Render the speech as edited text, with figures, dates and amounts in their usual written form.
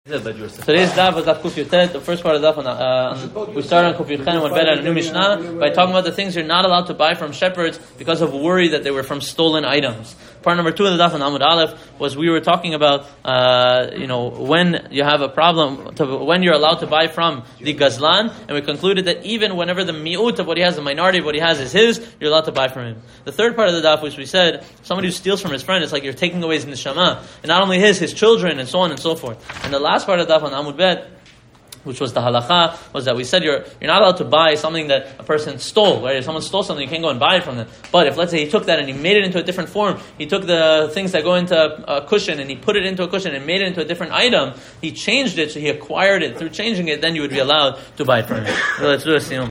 Today's daf was daf Kuf Yutet. The first part of the daf, we started on Kuf Yutet and went better on a new Mishnah by talking about the things you're not allowed to buy from shepherds because of worry that they were from stolen items. Part number 2 of the daf on Amud Aleph was we were talking about, when you have a problem, when you're allowed to buy from the Gazlan, and we concluded that even whenever the mi'ut of what he has, the minority of what he has is his, you're allowed to buy from him. The third part of the daf, which we said, somebody who steals from his friend, it's like you're taking away his neshama, and not only his children, and so on and so forth. And the last part of the daf on Amud Bet, which was the halacha, was that we said you're not allowed to buy something that a person stole, right? If someone stole something, you can't go and buy it from them. But if, let's say, he took that and he made it into a different form, he took the things that go into a cushion and he put it into a cushion and made it into a different item, he changed it, so he acquired it through changing it, then you would be allowed to buy it from him. So let's do a siyum.